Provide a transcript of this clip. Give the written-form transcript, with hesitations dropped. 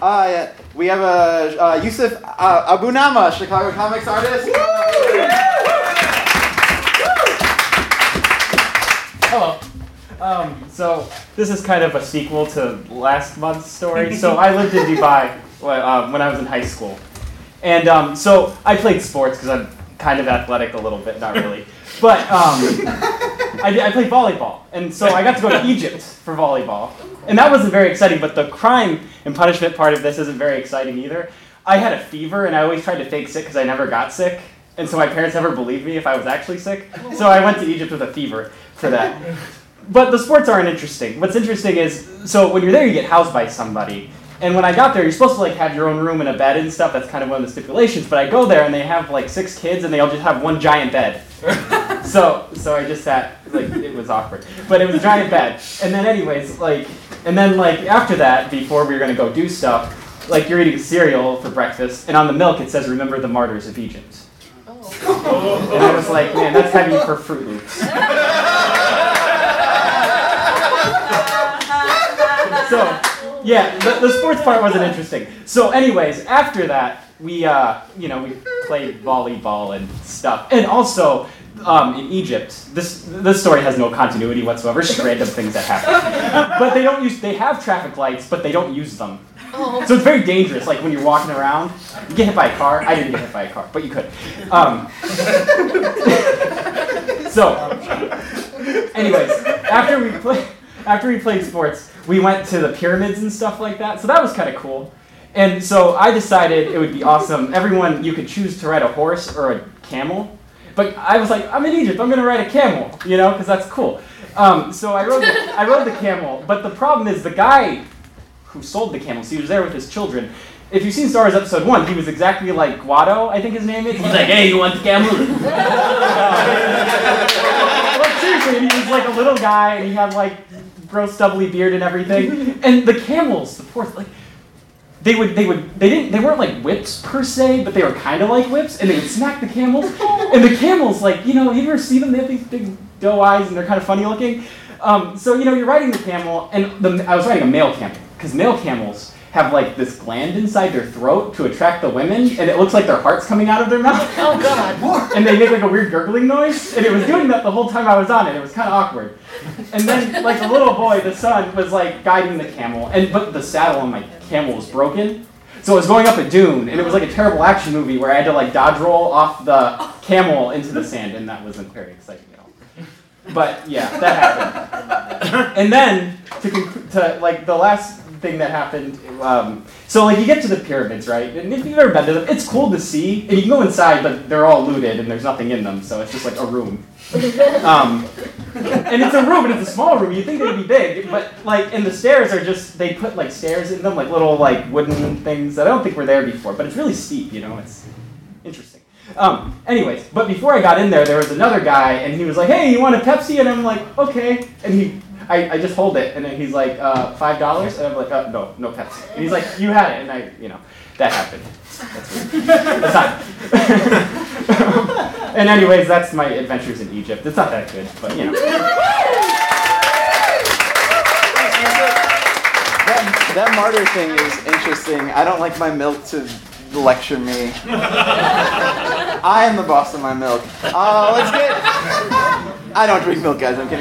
We have Yusuf Abunama, Chicago comics artist. Hello. So this is kind of a sequel to last month's story. So I lived in Dubai when I was in high school. And so I played sports because I'm kind of athletic a little bit, not really. But I played volleyball. And so I got to go to Egypt for volleyball. And that wasn't very exciting, but the crime and punishment part of this isn't very exciting either. I had a fever, and I always tried to fake sick because I never got sick. And so my parents never believed me if I was actually sick. So I went to Egypt with a fever for that. But the sports aren't interesting. What's interesting is, so when you're there, you get housed by somebody. And when I got there, you're supposed to like have your own room and a bed and stuff. That's kind of one of the stipulations. But I go there, and they have like 6 kids, and they all just have one giant bed. So I just sat, like, it was awkward. But it was a giant bed. And then anyways, after that, before we were going to go do stuff, like, you're eating cereal for breakfast, and on the milk it says, "Remember the martyrs of Egypt." Oh. And I was like, man, that's heavy for Fruit Loops. So, yeah, the sports part wasn't interesting. So anyways, after that, we played volleyball and stuff. And also, in Egypt, this story has no continuity whatsoever, just random things that happen. But they have traffic lights, but they don't use them. Oh. So it's very dangerous, like when you're walking around, you get hit by a car. I didn't get hit by a car, but you could. So, anyways, after we played sports, we went to the pyramids and stuff like that, so that was kind of cool. And so I decided it would be awesome. You could choose to ride a horse or a camel. But I was like, I'm in Egypt, I'm going to ride a camel, because that's cool. So I rode the camel. But the problem is the guy who sold the camels, he was there with his children. If you've seen Star Wars Episode 1, he was exactly like Guado, I think his name is. He's like, hey, you want the camel? But seriously, he was like a little guy, and he had like gross stubbly beard and everything. And the camels, the poor, like, they weren't like whips per se, but they were kind of like whips, and they would smack the camels. And the camels, like, you ever see them? They have these big doe eyes, and they're kind of funny looking. So you're riding the camel, and I was riding a male camel, because male camels have like this gland inside their throat to attract the women, and it looks like their heart's coming out of their mouth. Oh God! And they make like a weird gurgling noise, and it was doing that the whole time I was on it. It was kind of awkward. And then like the little boy, the son, was like guiding the camel, but the saddle on my camel was broken. So I was going up a dune, and it was like a terrible action movie where I had to like dodge roll off the camel into the sand, and that wasn't very exciting at all. But yeah, that happened. And then to like the last thing that happened, so like you get to the pyramids, right? And if you've ever been to them, it's cool to see, and you can go inside, but they're all looted and there's nothing in them, so it's just like a room. And it's a room, and it's a small room. You'd think it would be big, but like, and the stairs are just, they put like stairs in them, like little like wooden things that I don't think were there before, but it's really steep, it's interesting. Anyways, but before I got in there was another guy, and he was like, hey, you want a Pepsi? And I'm like, okay. And I just hold it, and then he's like, $5? And I'm like, no Pepsi. And he's like, you had it, and that happened. That's weird. That's not. And anyways, that's my adventures in Egypt. It's not that good, but That martyr thing is interesting. I don't like my milk to lecture me. I am the boss of my milk. I don't drink milk, guys. I'm kidding.